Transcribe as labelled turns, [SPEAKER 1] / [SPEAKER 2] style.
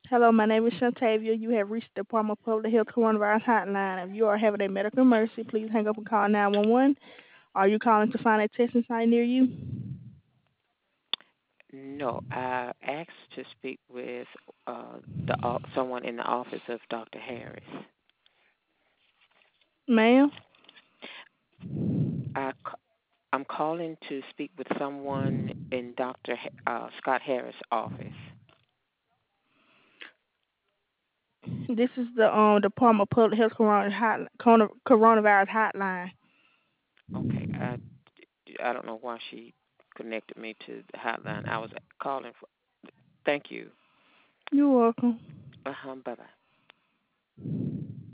[SPEAKER 1] Hello, my name is Shantavia. You have reached the Department of Public Health Coronavirus Hotline. If you are having a medical emergency, please hang up and call 911. Are you calling to find a testing site near you?
[SPEAKER 2] No, I asked to speak with someone in the office of Dr. Harris.
[SPEAKER 1] Ma'am?
[SPEAKER 2] I, c- I'm calling to speak with someone in Scott Harris' office.
[SPEAKER 1] This is the Department of Public Health Coronavirus Hotline.
[SPEAKER 2] Okay, I don't know why she connected me to the hotline. I was calling for. Thank you.
[SPEAKER 1] You're welcome.
[SPEAKER 2] Bye bye.